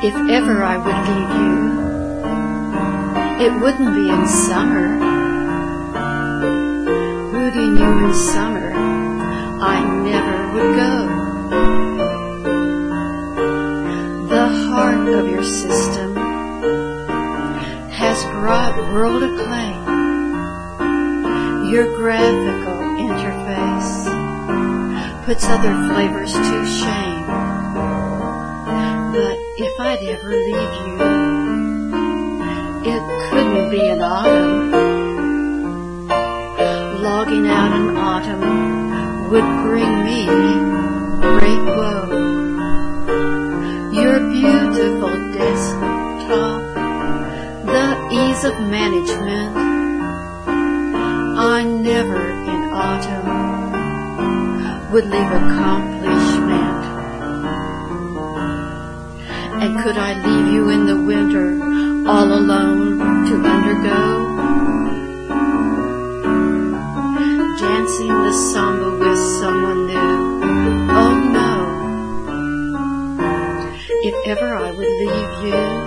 If ever I would leave you, it wouldn't be in summer. Rooting you in summer, I never would go. The heart of your system has brought world acclaim. Your graphical interface puts other flavors to shame. But if I'd ever leave you, it couldn't be in autumn. Logging out in autumn would bring me great woe. Your beautiful desktop, the ease of management, I never in autumn would leave accomplishment. And could I leave you in the winter all alone to undergo? Dancing the samba with someone new. Oh no, if ever I would leave you,